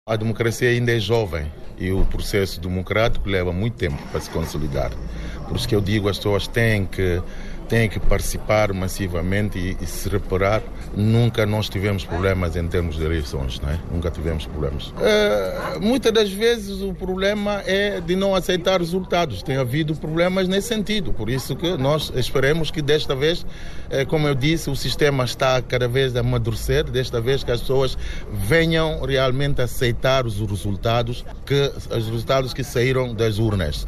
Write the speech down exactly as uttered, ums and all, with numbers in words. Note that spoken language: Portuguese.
A democracia ainda é jovem e o processo democrático leva muito tempo para se consolidar. Por isso que eu digo, as pessoas têm que, têm que participar massivamente e, e se reparar, nunca nós tivemos problemas em termos de eleições, não é? Nunca tivemos problemas. Uh, muitas das vezes o problema é de não aceitar resultados. Tem havido problemas nesse sentido. Por isso que nós esperemos que desta vez, eh, como eu disse, o sistema está cada vez a amadurecer, desta vez que as pessoas venham realmente aceitar os resultados que, os resultados que saíram das urnas.